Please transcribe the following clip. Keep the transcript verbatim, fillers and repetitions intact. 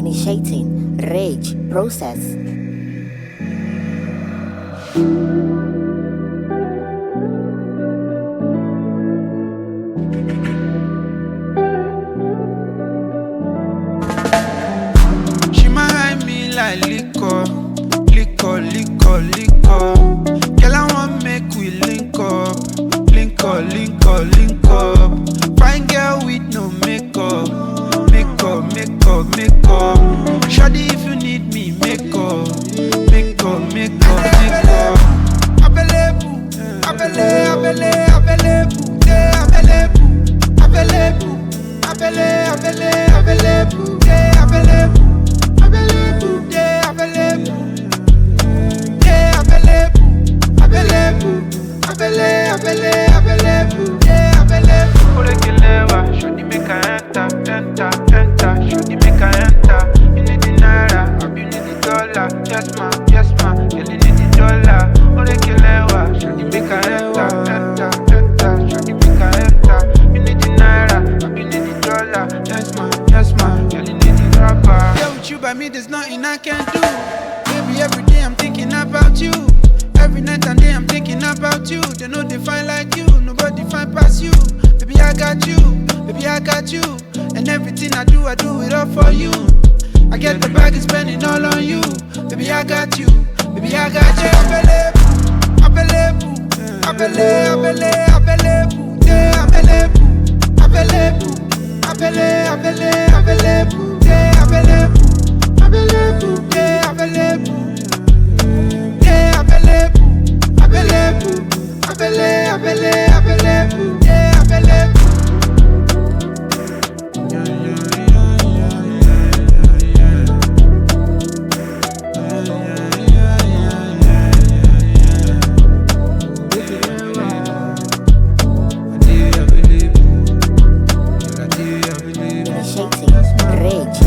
Initiating rage process. She might hide me like liquor, liquor, liquor, liquor. Girl, I want make we link up, link up, link up, link up. Fine girl with no makeup, makeup, makeup, makeup. Shawty, if you need me, makeup, makeup, makeup, makeup. Available, available, available, yeah, available, available, available, available, yeah, available. Available, yeah, available, yeah, available, available, available, available, yeah, available. Orekilewa, shawty make a enter, enter, enter. Shawty make a enter. You need the naira, or you need the dollar. Yes ma, yes ma, you need the dollar. Orekilewa, shawty make a enter, enter, enter. Shawty make a enter. You need the naira, or you need the dollar. Yes ma, yes ma, you need the rapper. Yeah, with you by me, there's nothing I can do. Baby, every day I'm thinking about you. Every night and day I'm thinking about you. They know they find like you, nobody find past you. Baby, I got you, baby, I got you. And everything I do, I do it all for you. I get the bag and spend it all on you. Baby, I got you, baby, I got you. Available, available, available, available, yeah, available, available, available, available, yeah, available. Available, yeah, available, yeah, available, available, available, available, yeah, available. Yeah, yeah, yeah, yeah, yeah, yeah. Yeah, yeah, yeah, yeah, yeah, yeah. Initiating rage